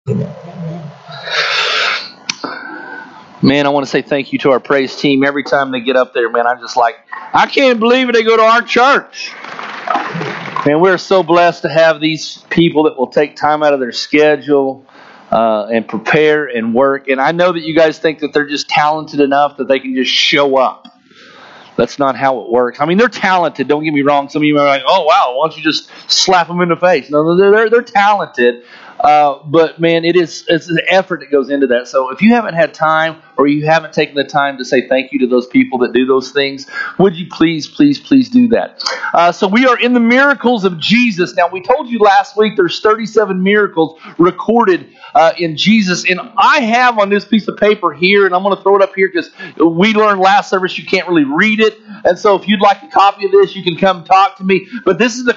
Man, I want to say thank you to our praise team. Every time they get up there, man, I'm just like, I can't believe it. They go to our church. Man, we're so blessed to have these people that will take time out of their schedule and prepare and work. And I know that you guys think that they're just talented enough that they can just show up. That's not how it works. I mean, they're talented. Don't get me wrong. Some of you are like, oh, wow, why don't you just slap them in the face? No, they're talented. But, man, it's an effort that goes into that. So if you haven't had time or you haven't taken the time to say thank you to those people that do those things, would you please do that? So we are in the miracles of Jesus. Now, we told you last week there's 37 miracles recorded in Jesus. And I have on this piece of paper here, and I'm going to throw it up here because we learned last service you can't really read it. And so if you'd like a copy of this, you can come talk to me. But this is the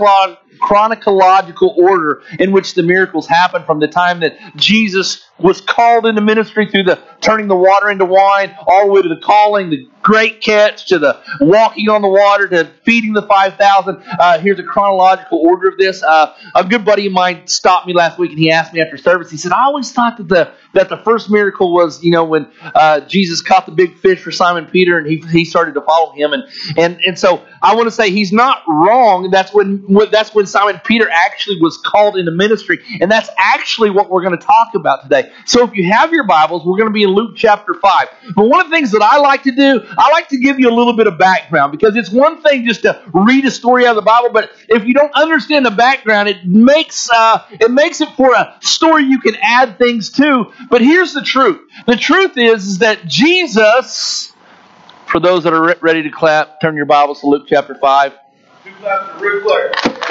chronological order in which the miracles happen from the time that Jesus was called into ministry through the turning the water into wine, all the way to the calling, the great catch, to the walking on the water, to feeding the 5,000. Here's a chronological order of this. A good buddy of mine stopped me last week and he asked me after service, he said, I always thought that the first miracle was, when Jesus caught the big fish for Simon Peter and he started to follow him. And so I want to say he's not wrong. That's when Simon Peter actually was called into ministry. And that's actually what we're going to talk about today. So if you have your Bibles, we're going to be in Luke chapter 5. But one of the things that I like to do, I like to give you a little bit of background, because it's one thing just to read a story out of the Bible, but if you don't understand the background, it makes it for a story you can add things to. But here's the truth. The truth is that Jesus, for those that are ready to clap, turn your Bibles to Luke chapter 5. Two claps for Rick Blair.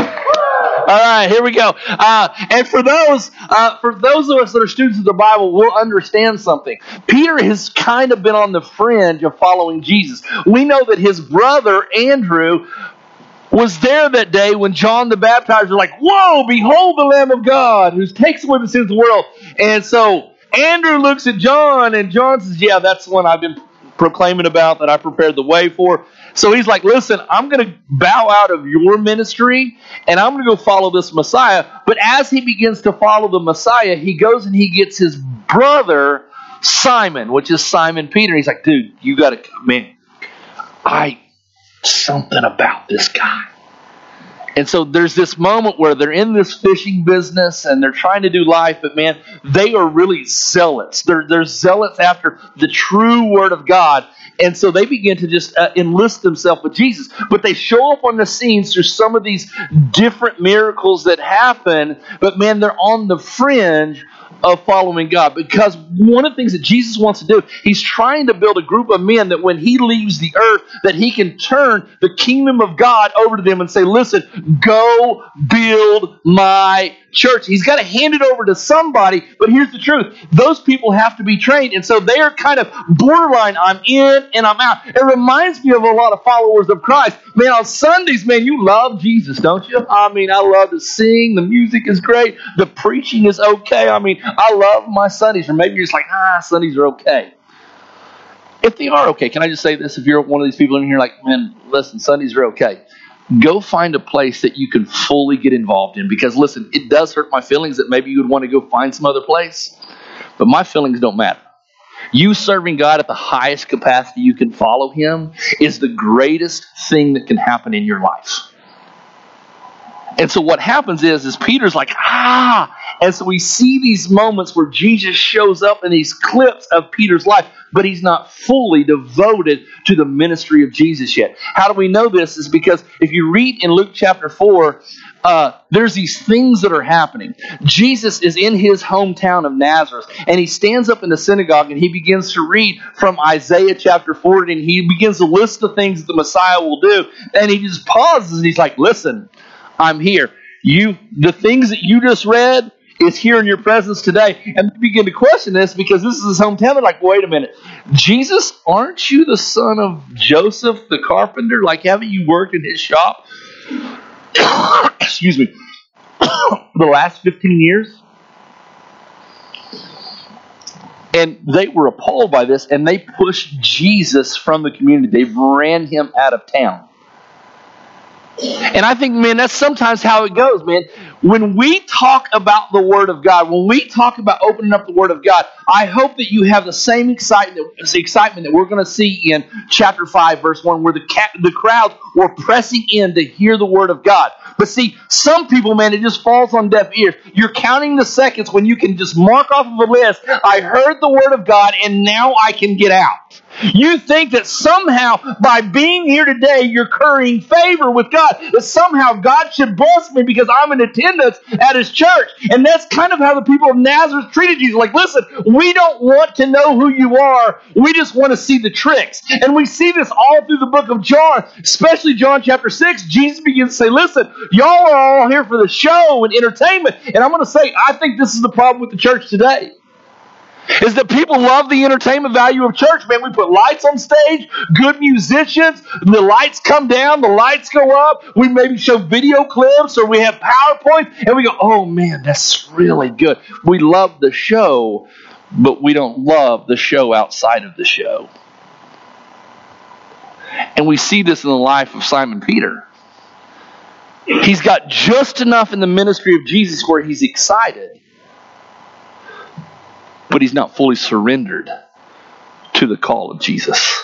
All right, here we go. And for those of us that are students of the Bible, we'll understand something. Peter has kind of been on the fringe of following Jesus. We know that his brother, Andrew, was there that day when John the Baptizer was like, whoa, behold the Lamb of God who takes away the sins of the world. And so Andrew looks at John, and John says, yeah, that's the one I've been proclaiming about, that I prepared the way for. So he's like, listen, I'm going to bow out of your ministry and I'm going to go follow this Messiah. But as he begins to follow the Messiah, he goes and he gets his brother Simon, which is Simon Peter. He's like, dude, you got to come in. Something about this guy. And so there's this moment where they're in this fishing business and they're trying to do life, but man, they are really zealots. They're zealots after the true Word of God. And so they begin to just enlist themselves with Jesus. But they show up on the scenes through some of these different miracles that happen. But man, they're on the fringe of following God. Because one of the things that Jesus wants to do, he's trying to build a group of men that when he leaves the earth, that he can turn the kingdom of God over to them and say, listen, go build my church. He's got to hand it over to somebody, but here's the truth. Those people have to be trained, and so they are kind of borderline, I'm in and I'm out. It reminds me of a lot of followers of Christ. Man, on Sundays, man, you love Jesus, don't you? I mean, I love to sing. The music is great. The preaching is okay. I mean, I love my Sundays. Or maybe you're just like, Sundays are okay. If they are okay, can I just say this? If you're one of these people in here like, man, listen, Sundays are okay. Go find a place that you can fully get involved in. Because listen, it does hurt my feelings that maybe you would want to go find some other place. But my feelings don't matter. You serving God at the highest capacity you can follow Him is the greatest thing that can happen in your life. And so what happens is Peter's like, And so we see these moments where Jesus shows up in these clips of Peter's life, but he's not fully devoted to the ministry of Jesus yet. How do we know this? Is because if you read in Luke chapter 4, there's these things that are happening. Jesus is in his hometown of Nazareth, and he stands up in the synagogue and he begins to read from Isaiah chapter 40, and he begins to list the things that the Messiah will do. And he just pauses and he's like, listen, I'm here. The things that you just read is here in your presence today. And they begin to question this because this is his hometown. They're like, wait a minute. Jesus, aren't you the son of Joseph the carpenter? Like, haven't you worked in his shop? Excuse me. The last 15 years? And they were appalled by this, and they pushed Jesus from the community. They ran him out of town. And I think, man, that's sometimes how it goes, man. when we talk about the Word of God, when we talk about opening up the Word of God, I hope that you have the same excitement that we're going to see in chapter 5, verse 1, where the crowds were pressing in to hear the Word of God. But see, some people, man, it just falls on deaf ears. You're counting the seconds when you can just mark off of a list, I heard the Word of God, and now I can get out. You think that somehow by being here today you're currying favor with God, that somehow God should bless me because I'm in attendance at His church. And that's kind of how the people of Nazareth treated Jesus. Like, listen, we don't want to know who you are. We just want to see the tricks. And we see this all through the book of John, especially John chapter 6. Jesus begins to say, listen, y'all are all here for the show and entertainment. And I'm going to say, I think this is the problem with the church today. Is that people love the entertainment value of church. Man, we put lights on stage, good musicians, the lights come down, the lights go up, we maybe show video clips or we have PowerPoints, and we go, oh man, that's really good. We love the show, but we don't love the show outside of the show. And we see this in the life of Simon Peter. He's got just enough in the ministry of Jesus where he's excited, but he's not fully surrendered to the call of Jesus.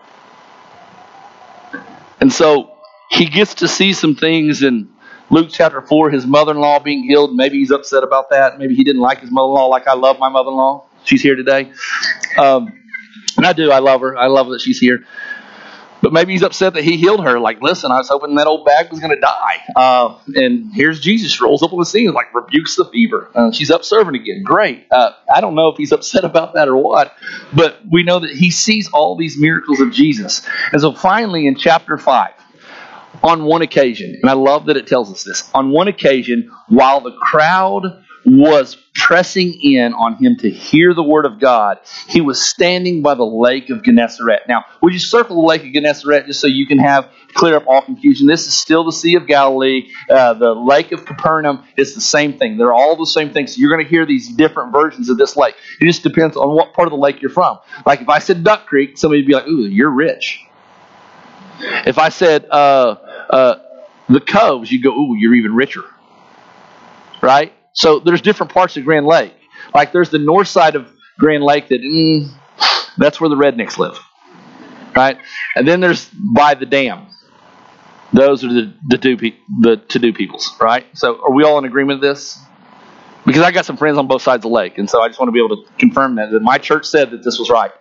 And so he gets to see some things in Luke chapter 4, his mother-in-law being healed. Maybe he's upset about that. Maybe he didn't like his mother-in-law like I love my mother-in-law. She's here today. And I do. I love her. I love that she's here. But maybe he's upset that he healed her. Like, listen, I was hoping that old bag was going to die. And here's Jesus, rolls up on the scene, like rebukes the fever. She's up serving again. Great. I don't know if he's upset about that or what. But we know that he sees all these miracles of Jesus. And so finally in chapter 5, on one occasion, and I love that it tells us this, on one occasion, while the crowd was pressing in on him to hear the word of God, he was standing by the lake of Gennesaret. Now, would you circle the lake of Gennesaret just so you can clear up all confusion? This is still the Sea of Galilee. The lake of Capernaum is the same thing. They're all the same thing. So you're going to hear these different versions of this lake. It just depends on what part of the lake you're from. Like if I said Duck Creek, somebody would be like, ooh, you're rich. If I said the Coves, you go, ooh, you're even richer. Right? So there's different parts of Grand Lake. Like there's the north side of Grand Lake that's where the rednecks live. Right? And then there's by the dam. Those are the to-do peoples. Right? So are we all in agreement with this? Because I got some friends on both sides of the lake. And so I just want to be able to confirm that my church said that this was right.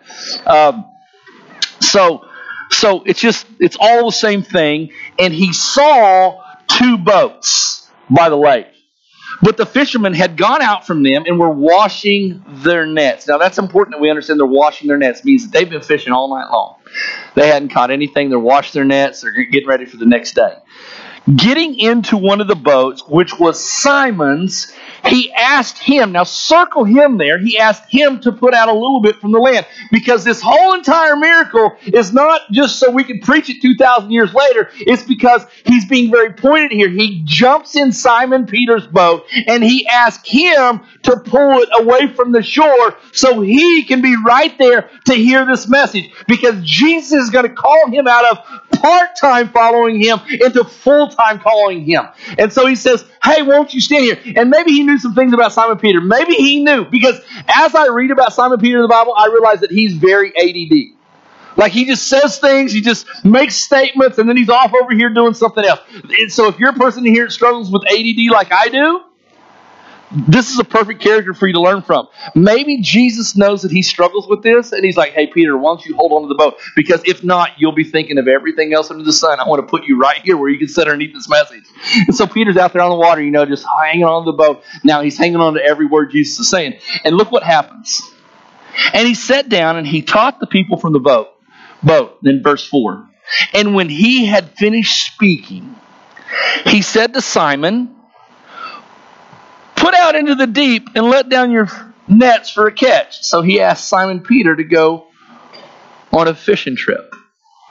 So it's all the same thing. And he saw 2 boats by the lake. But the fishermen had gone out from them and were washing their nets. Now that's important that we understand they're washing their nets. It means that they've been fishing all night long. They hadn't caught anything. They're washing their nets. They're getting ready for the next day. Getting into one of the boats, which was Simon's, he asked him, now circle him there, he asked him to put out a little bit from the land. Because this whole entire miracle is not just so we can preach it 2,000 years later. It's because he's being very pointed here. He jumps in Simon Peter's boat and he asked him to pull it away from the shore so he can be right there to hear this message. Because Jesus is going to call him out of part-time following him into full-time following him. And so he says, hey, won't you stand here? And maybe he knew some things about Simon Peter. Maybe he knew, because as I read about Simon Peter in the Bible, I realize that he's very ADD. Like he just says things, he just makes statements, and then he's off over here doing something else. And so if you're a person here that struggles with ADD like I do, this is a perfect character for you to learn from. Maybe Jesus knows that he struggles with this, and he's like, hey, Peter, why don't you hold on to the boat? Because if not, you'll be thinking of everything else under the sun. I want to put you right here where you can sit underneath this message. And so Peter's out there on the water, just hanging on to the boat. Now he's hanging on to every word Jesus is saying. And look what happens. And he sat down and he taught the people from the boat. Then verse 4. And when he had finished speaking, he said to Simon, put out into the deep and let down your nets for a catch. So he asked Simon Peter to go on a fishing trip.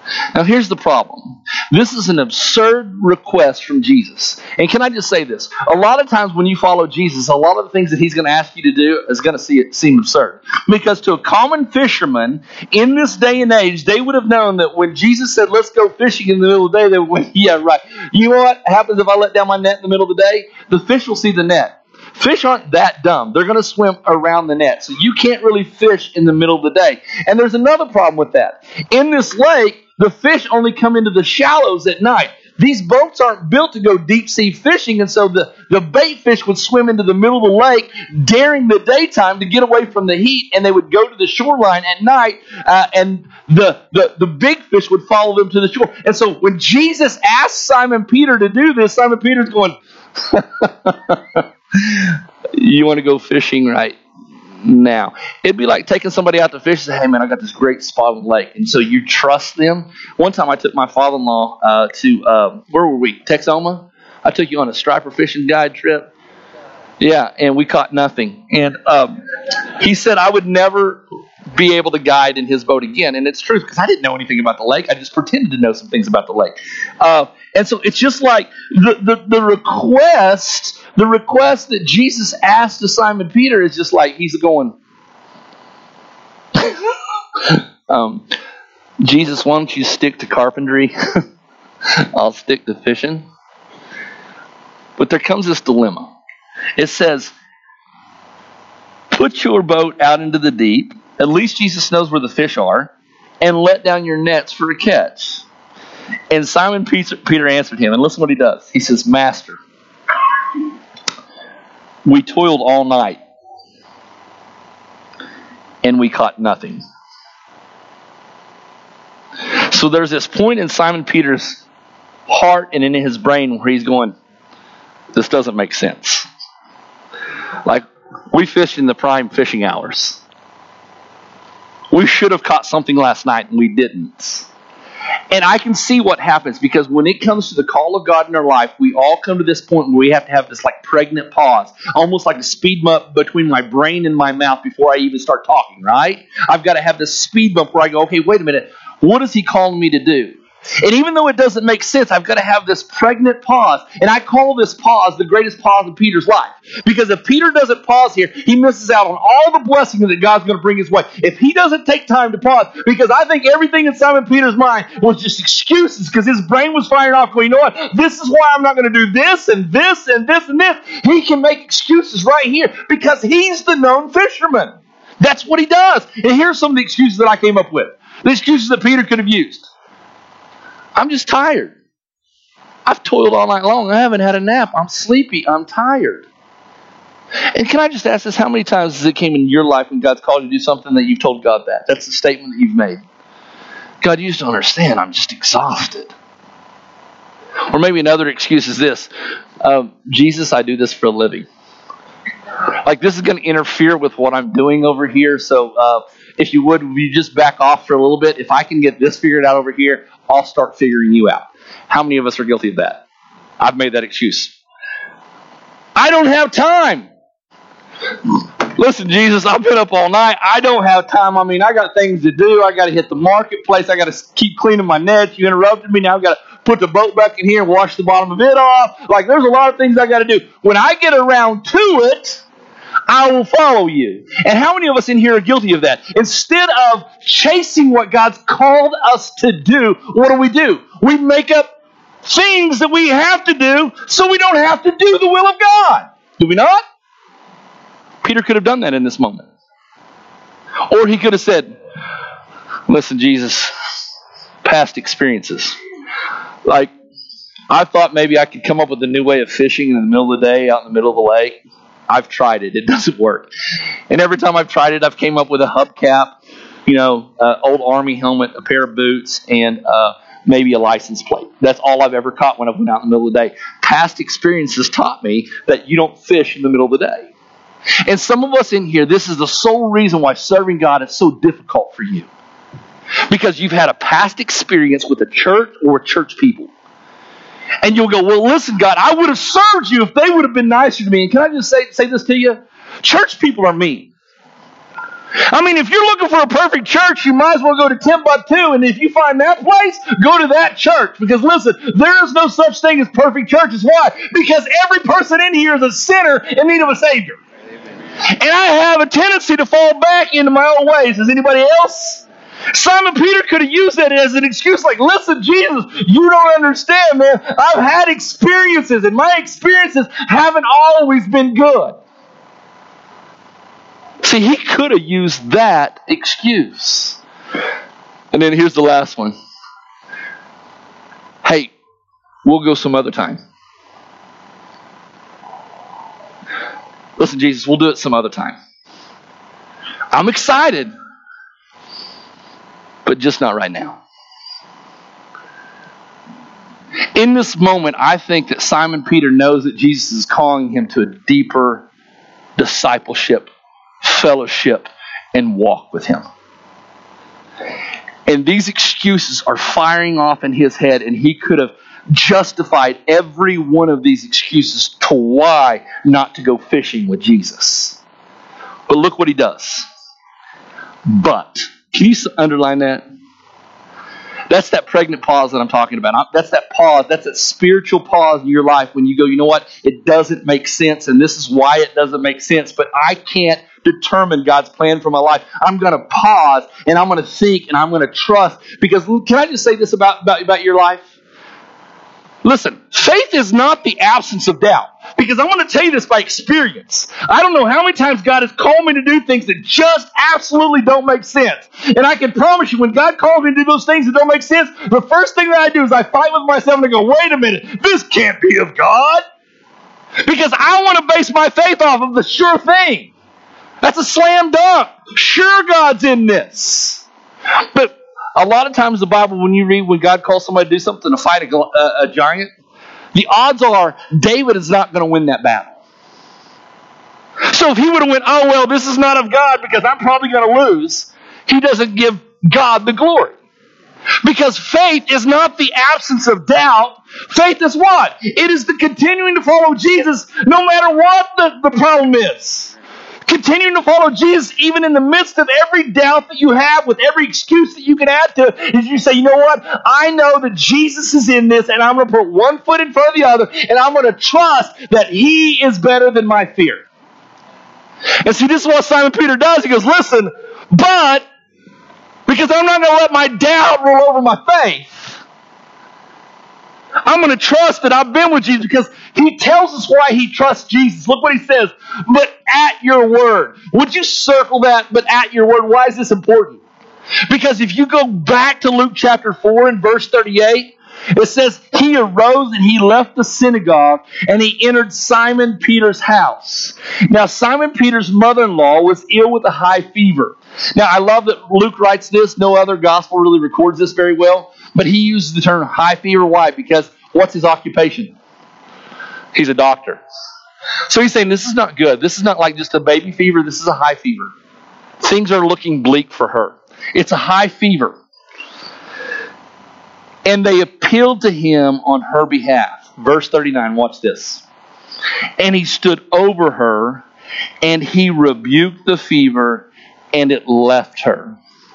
Now, here's the problem. This is an absurd request from Jesus. And can I just say this? A lot of times when you follow Jesus, a lot of the things that he's going to ask you to do is going to seem absurd. Because to a common fisherman in this day and age, they would have known that when Jesus said, let's go fishing in the middle of the day, they would, yeah, right. You know what happens if I let down my net in the middle of the day? The fish will see the net. Fish aren't that dumb. They're going to swim around the net. So you can't really fish in the middle of the day. And there's another problem with that. In this lake, the fish only come into the shallows at night. These boats aren't built to go deep sea fishing, and so the bait fish would swim into the middle of the lake during the daytime to get away from the heat, and they would go to the shoreline at night, and the big fish would follow them to the shore. And so when Jesus asked Simon Peter to do this, Simon Peter's going, you want to go fishing right now? It'd be like taking somebody out to fish and say, hey man, I got this great spot on the lake. And so you trust them. One time I took my father-in-law to, where were we? Texoma? I took you on a striper fishing guide trip. Yeah, and we caught nothing. And he said I would never be able to guide in his boat again. And it's true, because I didn't know anything about the lake. I just pretended to know some things about the lake. And so it's just like the request that Jesus asked to Simon Peter is just like he's going, Jesus, why don't you stick to carpentry? I'll stick to fishing. But there comes this dilemma. It says, put your boat out into the deep. At least Jesus knows where the fish are. And let down your nets for a catch. And Simon Peter answered him. And listen what he does. He says, Master, we toiled all night. And we caught nothing. So there's this point in Simon Peter's heart and in his brain where he's going, this doesn't make sense. Like, we fished in the prime fishing hours. We should have caught something last night and we didn't. And I can see what happens, because when it comes to the call of God in our life, we all come to this point where we have to have this like pregnant pause, almost like a speed bump between my brain and my mouth before I even start talking, right? I've got to have this speed bump where I go, okay, wait a minute, what is he calling me to do? And even though it doesn't make sense, I've got to have this pregnant pause. And I call this pause the greatest pause in Peter's life. Because if Peter doesn't pause here, he misses out on all the blessings that God's going to bring his way. If he doesn't take time to pause, because I think everything in Simon Peter's mind was just excuses, because his brain was firing off going, you know what, this is why I'm not going to do this and this and this and this. He can make excuses right here because he's the known fisherman. That's what he does. And here's some of the excuses that I came up with. The excuses that Peter could have used. I'm just tired. I've toiled all night long. I haven't had a nap. I'm sleepy. I'm tired. And can I just ask this? How many times has it came in your life when God's called you to do something that you've told God that? That's the statement that you've made. God, you just don't understand. I'm just exhausted. Or maybe another excuse is this. Jesus, I do this for a living. Like, this is going to interfere with what I'm doing over here. So if you would you just back off for a little bit? If I can get this figured out over here, I'll start figuring you out. How many of us are guilty of that? I've made that excuse. I don't have time. Listen, Jesus, I've been up all night. I don't have time. I mean, I got things to do. I got to hit the marketplace. I got to keep cleaning my nets. You interrupted me. Now I've got to put the boat back in here and wash the bottom of it off. Like, there's a lot of things I got to do. When I get around to it, I will follow you. And how many of us in here are guilty of that? Instead of chasing what God's called us to do, what do? We make up things that we have to do so we don't have to do the will of God. Do we not? Peter could have done that in this moment. Or he could have said, listen, Jesus, past experiences. Like, I thought maybe I could come up with a new way of fishing in the middle of the day out in the middle of the lake. I've tried it. It doesn't work. And every time I've tried it, I've came up with a hubcap, old Army helmet, a pair of boots, and maybe a license plate. That's all I've ever caught when I went out in the middle of the day. Past experiences taught me that you don't fish in the middle of the day. And some of us in here, this is the sole reason why serving God is so difficult for you. Because you've had a past experience with a church or church people. And you'll go, well, listen, God, I would have served you if they would have been nicer to me. And can I just say this to you? Church people are mean. I mean, if you're looking for a perfect church, you might as well go to Timbuktu, and if you find that place, go to that church. Because listen, there is no such thing as perfect churches. Why? Because every person in here is a sinner in need of a Savior. And I have a tendency to fall back into my own ways. Does anybody else? Simon Peter could have used that as an excuse, like, listen, Jesus, you don't understand, man. I've had experiences, and my experiences haven't always been good. See, he could have used that excuse. And then here's the last one. Hey, we'll go some other time. Listen, Jesus, we'll do it some other time. I'm excited, but just not right now. In this moment, I think that Simon Peter knows that Jesus is calling him to a deeper discipleship, fellowship, and walk with him. And these excuses are firing off in his head, and he could have justified every one of these excuses to why not to go fishing with Jesus. But look what he does. But, can you underline that? That's that pregnant pause that I'm talking about. That's that pause. That's that spiritual pause in your life when you go, you know what? It doesn't make sense, and this is why it doesn't make sense, but I can't determine God's plan for my life. I'm going to pause, and I'm going to think, and I'm going to trust. Because, can I just say this about your life? Listen, faith is not the absence of doubt. Because I want to tell you this by experience. I don't know how many times God has called me to do things that just absolutely don't make sense. And I can promise you, when God calls me to do those things that don't make sense, the first thing that I do is I fight with myself and I go, wait a minute, this can't be of God. Because I want to base my faith off of the sure thing. That's a slam dunk. Sure, God's in this. But a lot of times the Bible, when you read when God calls somebody to do something, to fight a giant, the odds are David is not going to win that battle. So if he would have went, oh, well, this is not of God because I'm probably going to lose, he doesn't give God the glory. Because faith is not the absence of doubt. Faith is what? It is the continuing to follow Jesus no matter what the problem is. Continuing to follow Jesus even in the midst of every doubt that you have, with every excuse that you can add to it, is you say, you know what? I know that Jesus is in this, and I'm going to put one foot in front of the other, and I'm going to trust that He is better than my fear. And see, this is what Simon Peter does. He goes, listen, but because I'm not going to let my doubt roll over my faith, I'm going to trust that I've been with Jesus, because he tells us why he trusts Jesus. Look what he says. But at your word. Would you circle that? But at your word. Why is this important? Because if you go back to Luke chapter 4 and verse 38, it says, he arose and he left the synagogue and he entered Simon Peter's house. Now, Simon Peter's mother-in-law was ill with a high fever. Now, I love that Luke writes this. No other gospel really records this very well. But he uses the term high fever. Why? Because what's his occupation? He's a doctor. So he's saying this is not good. This is not like just a baby fever. This is a high fever. Things are looking bleak for her. It's a high fever. And they appealed to him on her behalf. Verse 39, watch this. And he stood over her, and he rebuked the fever, and it left her.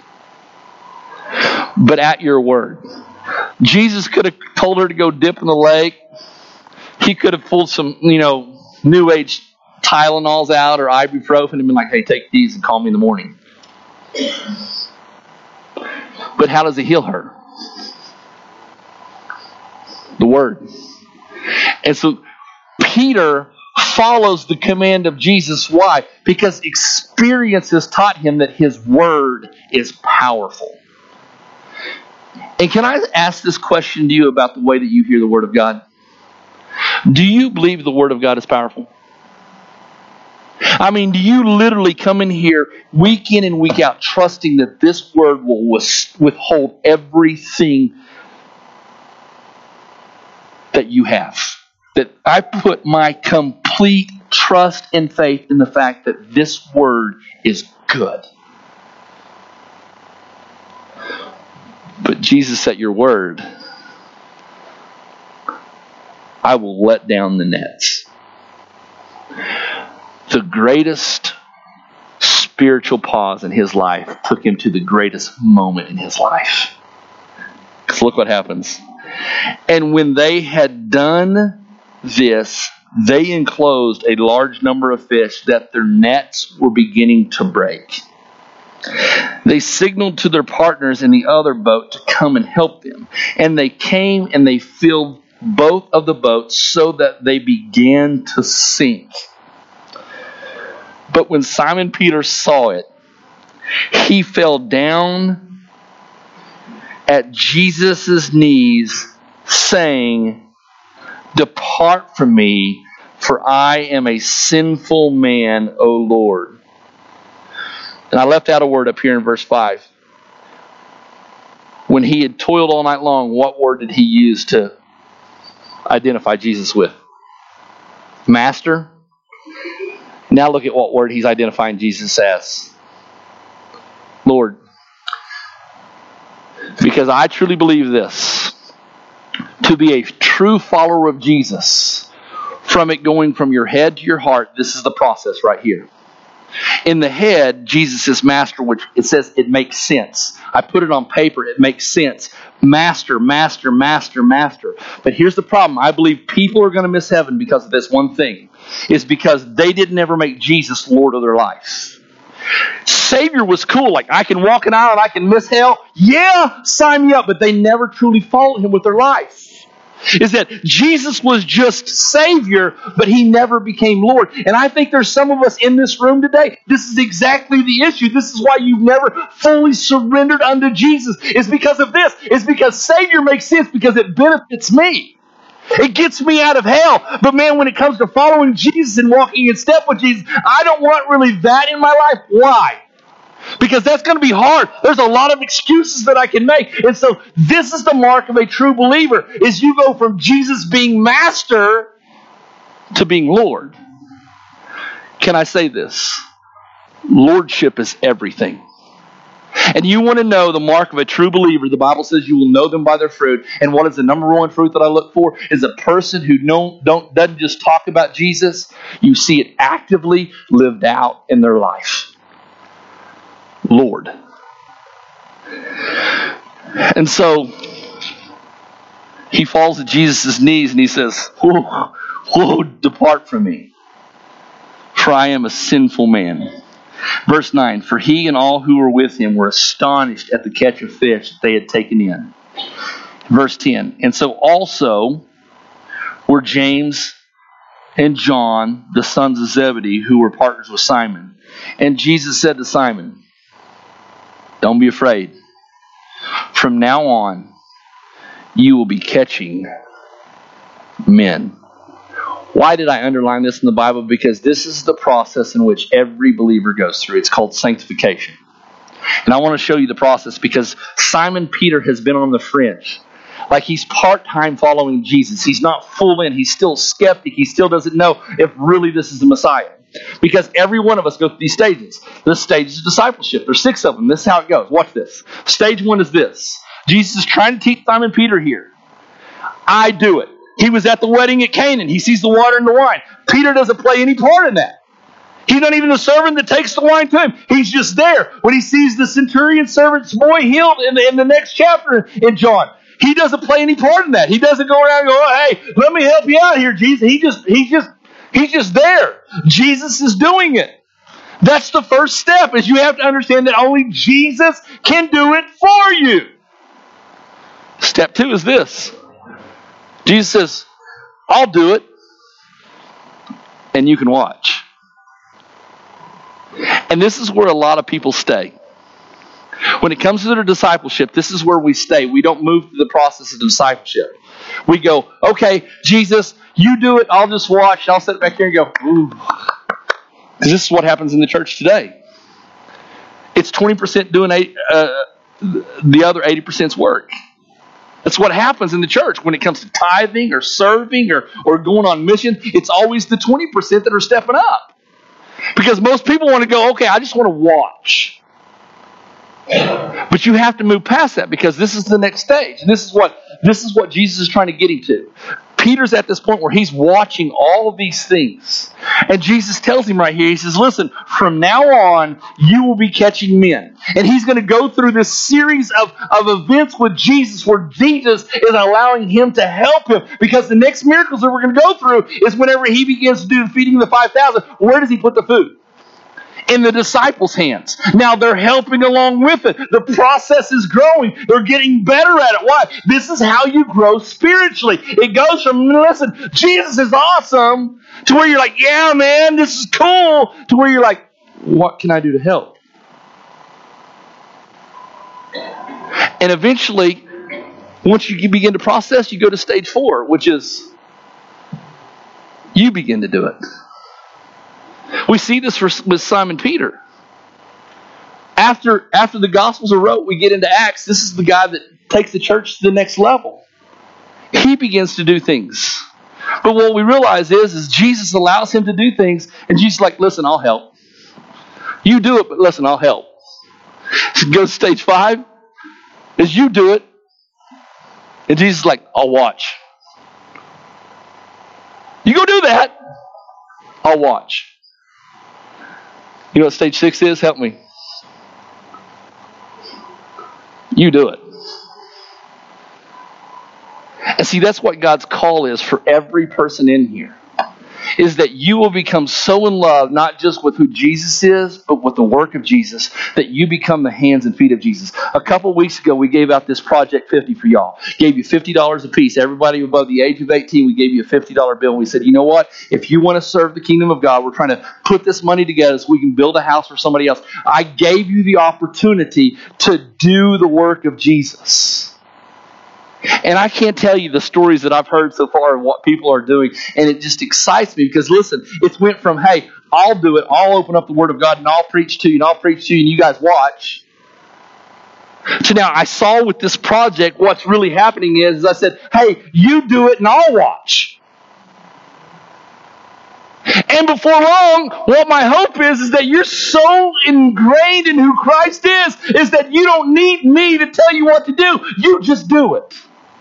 But at your word. Jesus could have told her to go dip in the lake. He could have pulled some, new age Tylenols out or ibuprofen and been like, hey, take these and call me in the morning. But how does he heal her? The word. And so Peter follows the command of Jesus. Why? Because experience has taught him that his word is powerful. And can I ask this question to you about the way that you hear the word of God? Do you believe the word of God is powerful? I mean, do you literally come in here week in and week out trusting that this word will withhold everything that you have? That I put my complete trust and faith in the fact that this word is good. But Jesus, at your word, I will let down the nets. The greatest spiritual pause in his life took him to the greatest moment in his life. Because look what happens. And when they had done this, they enclosed a large number of fish that their nets were beginning to break. They signaled to their partners in the other boat to come and help them. And they came and they filled both of the boats so that they began to sink. But when Simon Peter saw it, he fell down at Jesus' knees, saying, "Depart from me, for I am a sinful man, O Lord." And I left out a word up here in verse 5. When he had toiled all night long, what word did he use to identify Jesus with? Master. Now look at what word he's identifying Jesus as. Lord. Because I truly believe this. To be a true follower of Jesus, from it going from your head to your heart, this is the process right here. In the head, Jesus is master, which it says it makes sense. I put it on paper, it makes sense. Master, master, master, master. But here's the problem. I believe people are going to miss heaven because of this one thing. It's because they didn't ever make Jesus Lord of their life. Savior was cool. Like, I can walk an aisle and I can miss hell. Yeah, sign me up. But they never truly followed him with their life. Is that Jesus was just Savior, but he never became Lord. And I think there's some of us in this room today. This is exactly the issue. This is why you've never fully surrendered unto Jesus. It's because of this. It's because Savior makes sense because it benefits me. It gets me out of hell. But man, when it comes to following Jesus and walking in step with Jesus, I don't want really that in my life. Why? Because that's going to be hard. There's a lot of excuses that I can make. And so this is the mark of a true believer, is you go from Jesus being master to being Lord. Can I say this? Lordship is everything. And you want to know the mark of a true believer. The Bible says you will know them by their fruit. And what is the number one fruit that I look for? Is a person who doesn't just talk about Jesus. You see it actively lived out in their life. Lord. And so he falls at Jesus' knees and he says, "Whoa, depart from me, for I am a sinful man." Verse 9, for he and all who were with him were astonished at the catch of fish that they had taken in. Verse 10, and so also were James and John, the sons of Zebedee, who were partners with Simon. And Jesus said to Simon, "Don't be afraid. From now on, you will be catching men." Why did I underline this in the Bible? Because this is the process in which every believer goes through. It's called sanctification. And I want to show you the process because Simon Peter has been on the fringe. Like he's part-time following Jesus. He's not full in. He's still skeptic. He still doesn't know if really this is the Messiah. Because every one of us goes through these stages. The stages of discipleship. There's 6 of them. This is how it goes. Watch this. Stage 1 is this. Jesus is trying to teach Simon Peter here. I do it. He was at the wedding at Canaan. He sees the water and the wine. Peter doesn't play any part in that. He's not even the servant that takes the wine to him. He's just there. When he sees the centurion servant's boy healed in the next chapter in John, he doesn't play any part in that. He doesn't go around and go, "Oh, hey, let me help you out here, Jesus." He's just there. Jesus is doing it. That's the first step, is you have to understand that only Jesus can do it for you. Step 2 is this. Jesus says, "I'll do it, and you can watch." And this is where a lot of people stay. When it comes to their discipleship, this is where we stay. We don't move through the process of discipleship. We go, "Okay, Jesus, you do it. I'll just watch." I'll sit back here and go, "Ooh." Because this is what happens in the church today. It's 20% doing the other 80%'s work. That's what happens in the church when it comes to tithing or serving or going on mission. It's always the 20% that are stepping up. Because most people want to go, "Okay, I just want to watch." But you have to move past that because this is the next stage. And this is what Jesus is trying to get him to. Peter's at this point where he's watching all of these things. And Jesus tells him right here, he says, listen, from now on, you will be catching men. And he's going to go through this series of events with Jesus where Jesus is allowing him to help him. Because the next miracles that we're going to go through is whenever he begins to do the feeding of the 5,000. Where does he put the food? In the disciples' hands. Now they're helping along with it. The process is growing. They're getting better at it. Why? This is how you grow spiritually. It goes from, listen, Jesus is awesome, to where you're like, yeah, man, this is cool, to where you're like, what can I do to help? And eventually, once you begin to process, you go to stage 4, which is you begin to do it. We see this with Simon Peter. After the Gospels are wrote, we get into Acts. This is the guy that takes the church to the next level. He begins to do things. But what we realize is Jesus allows him to do things, and Jesus is like, listen, I'll help. You do it, but listen, I'll help. Go to stage 5, is you do it, and Jesus is like, I'll watch. You go do that, I'll watch. You know what stage 6 is? Help me. You do it. And see, that's what God's call is for every person in here. Is that you will become so in love, not just with who Jesus is, but with the work of Jesus, that you become the hands and feet of Jesus. A couple of weeks ago, we gave out this Project 50 for y'all. Gave you $50 a piece. Everybody above the age of 18, we gave you a $50 bill. And we said, you know what? If you want to serve the kingdom of God, we're trying to put this money together so we can build a house for somebody else. I gave you the opportunity to do the work of Jesus. And I can't tell you the stories that I've heard so far of what people are doing. And it just excites me because, listen, it's went from, hey, I'll do it. I'll open up the Word of God and I'll preach to you and I'll preach to you and you guys watch. So now I saw with this project what's really happening is I said, hey, you do it and I'll watch. And before long, what my hope is that you're so ingrained in who Christ is that you don't need me to tell you what to do. You just do it.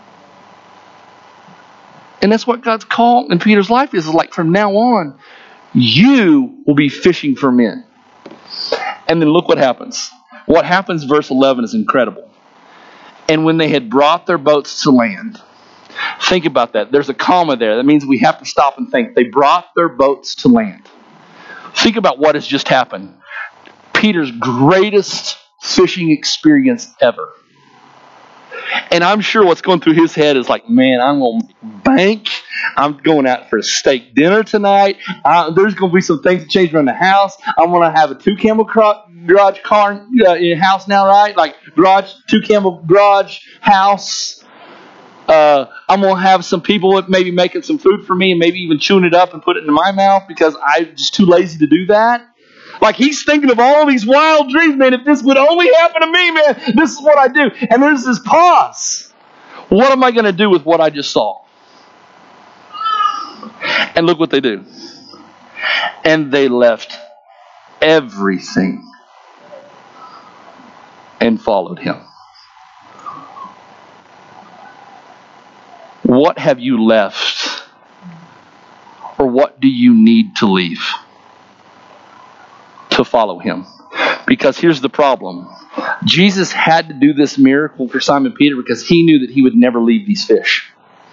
And that's what God's call in Peter's life is like from now on, you will be fishing for men. And then look what happens. What happens, verse 11, is incredible. And when they had brought their boats to land, think about that. There's a comma there. That means we have to stop and think. They brought their boats to land. Think about what has just happened. Peter's greatest fishing experience ever. And I'm sure what's going through his head is like, man, I'm going to bank. I'm going out for a steak dinner tonight. There's going to be some things to change around the house. I'm going to have a 2-camel garage car in house now, right? Like 2-camel garage house. I'm going to have some people maybe making some food for me and maybe even chewing it up and put it in my mouth because I'm just too lazy to do that. Like he's thinking of all these wild dreams, man. If this would only happen to me, man, this is what I do. And there's this pause. What am I going to do with what I just saw? And look what they do. And they left everything and followed him. What have you left? Or what do you need to leave to follow him? Because here's the problem. Jesus had to do this miracle for Simon Peter because he knew that he would never leave these fish.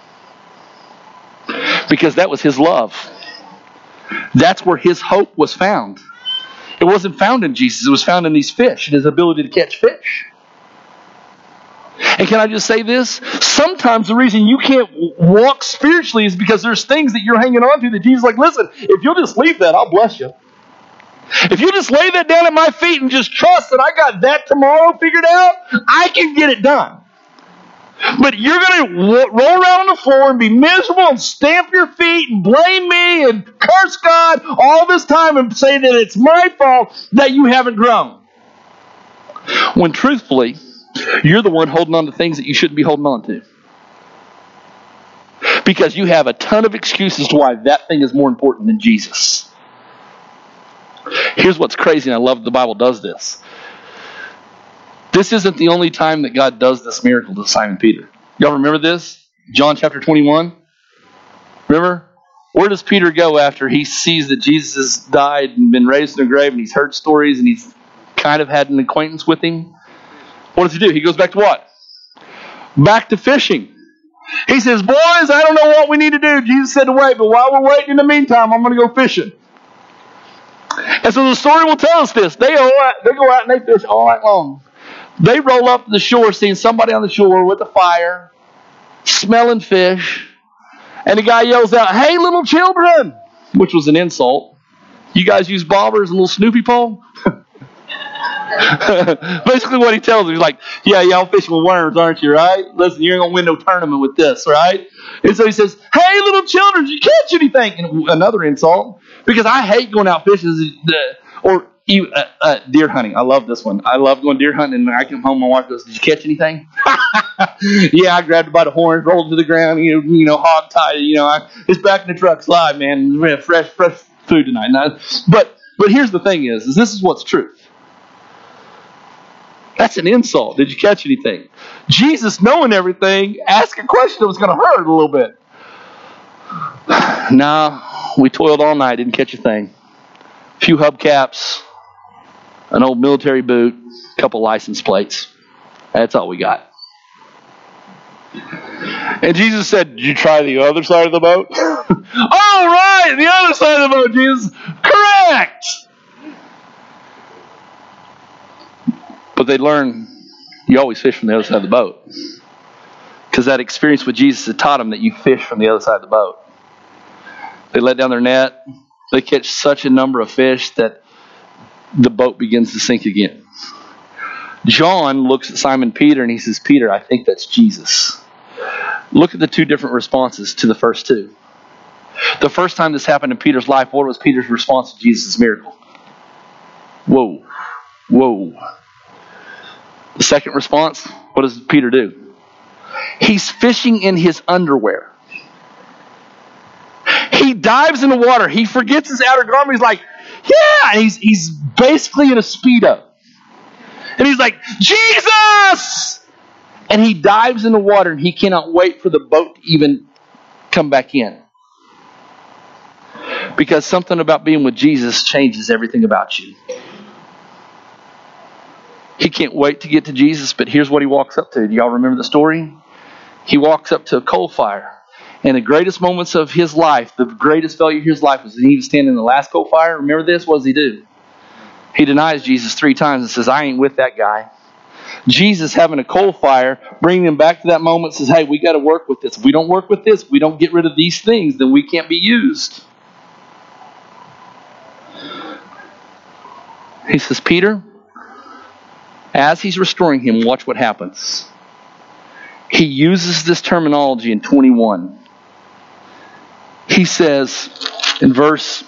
Because that was his love. That's where his hope was found. It wasn't found in Jesus. It was found in these fish and his ability to catch fish. And can I just say this? Sometimes the reason you can't walk spiritually is because there's things that you're hanging on to that Jesus is like, listen, if you'll just leave that, I'll bless you. If you just lay that down at my feet and just trust that I got that tomorrow figured out, I can get it done. But you're going to roll around on the floor and be miserable and stamp your feet and blame me and curse God all this time and say that it's my fault that you haven't grown. When truthfully, you're the one holding on to things that you shouldn't be holding on to. Because you have a ton of excuses to why that thing is more important than Jesus. Here's what's crazy, and I love that the Bible does this. This isn't the only time that God does this miracle to Simon Peter. Y'all remember this? John chapter 21. Remember? Where does Peter go after he sees that Jesus has died and been raised in the grave, and he's heard stories and he's kind of had an acquaintance with him? What does he do? He goes back to what? Back to fishing. He says, boys, I don't know what we need to do. Jesus said to wait, but while we're waiting in the meantime, I'm going to go fishing. And so the story will tell us this. They go out and they fish all night long. They roll up to the shore, seeing somebody on the shore with a fire, smelling fish. And the guy yells out, hey, little children, which was an insult. You guys use bobbers and little Snoopy pole? Basically what he tells them, he's like, yeah, y'all fishing with worms, aren't you, right? Listen, you ain't going to win no tournament with this, right? And so he says, hey, little children, did you catch anything? And another insult, because I hate going out fishing or deer hunting. I love this one. I love going deer hunting, and I come home, my wife goes, did you catch anything? Yeah, I grabbed it by the horns, rolled it to the ground, hog tied it, it's back in the truck, slide, man. We have fresh food tonight. But here's the thing is this is what's truth. That's an insult. Did you catch anything? Jesus, knowing everything, asked a question that was going to hurt a little bit. Nah, we toiled all night, didn't catch a thing. A few hubcaps, an old military boot, a couple license plates. That's all we got. And Jesus said, did you try the other side of the boat? All right, the other side of the boat, Jesus. Correct. But they learn you always fish from the other side of the boat. Because that experience with Jesus had taught them that you fish from the other side of the boat. They let down their net. They catch such a number of fish that the boat begins to sink again. John looks at Simon Peter and he says, Peter, I think that's Jesus. Look at the two different responses to the first two. The first time this happened in Peter's life, what was Peter's response to Jesus' miracle? Whoa. Whoa. The second response, what does Peter do? He's fishing in his underwear. He dives in the water. He forgets his outer garment. He's like, yeah. And he's basically in a Speedo. And he's like, Jesus! And he dives in the water and he cannot wait for the boat to even come back in. Because something about being with Jesus changes everything about you. He can't wait to get to Jesus, but here's what he walks up to. Do y'all remember the story? He walks up to a coal fire. And the greatest moments of his life, the greatest failure of his life was when he was standing in the last coal fire. Remember this? What does he do? He denies Jesus 3 times and says, I ain't with that guy. Jesus having a coal fire, bringing him back to that moment, says, hey, we got to work with this. If we don't work with this, we don't get rid of these things, then we can't be used. He says, Peter, as he's restoring him, watch what happens. He uses this terminology in 21. He says in verse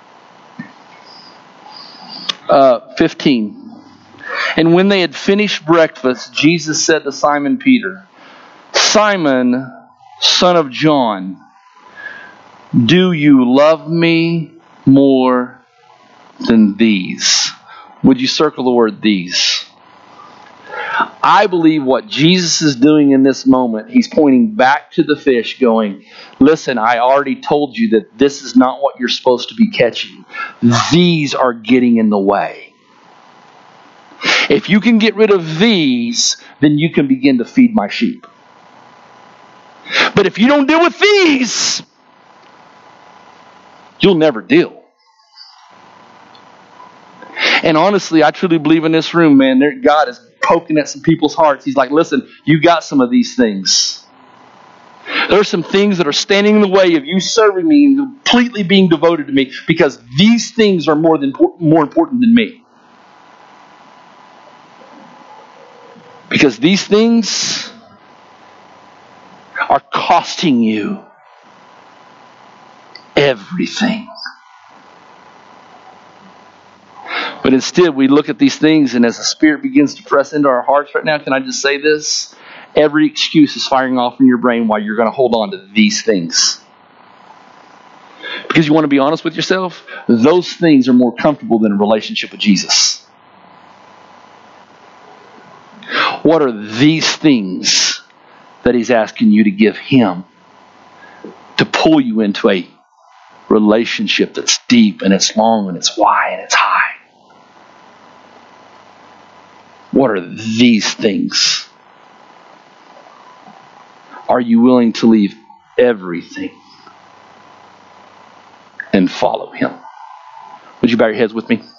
15, and when they had finished breakfast, Jesus said to Simon Peter, Simon, son of John, do you love me more than these? Would you circle the word these? I believe what Jesus is doing in this moment, he's pointing back to the fish going, listen, I already told you that this is not what you're supposed to be catching. These are getting in the way. If you can get rid of these, then you can begin to feed my sheep. But if you don't deal with these, you'll never deal. And honestly, I truly believe in this room, man, God is poking at some people's hearts. He's like, listen, you got some of these things. There are some things that are standing in the way of you serving me and completely being devoted to me because these things are more important than me. Because these things are costing you everything. But instead, we look at these things, and as the Spirit begins to press into our hearts right now, can I just say this? Every excuse is firing off in your brain while you're going to hold on to these things. Because you want to be honest with yourself, those things are more comfortable than a relationship with Jesus. What are these things that He's asking you to give Him? to pull you into a relationship that's deep and it's long and it's wide and it's high? What are these things? Are you willing to leave everything and follow Him? Would you bow your heads with me?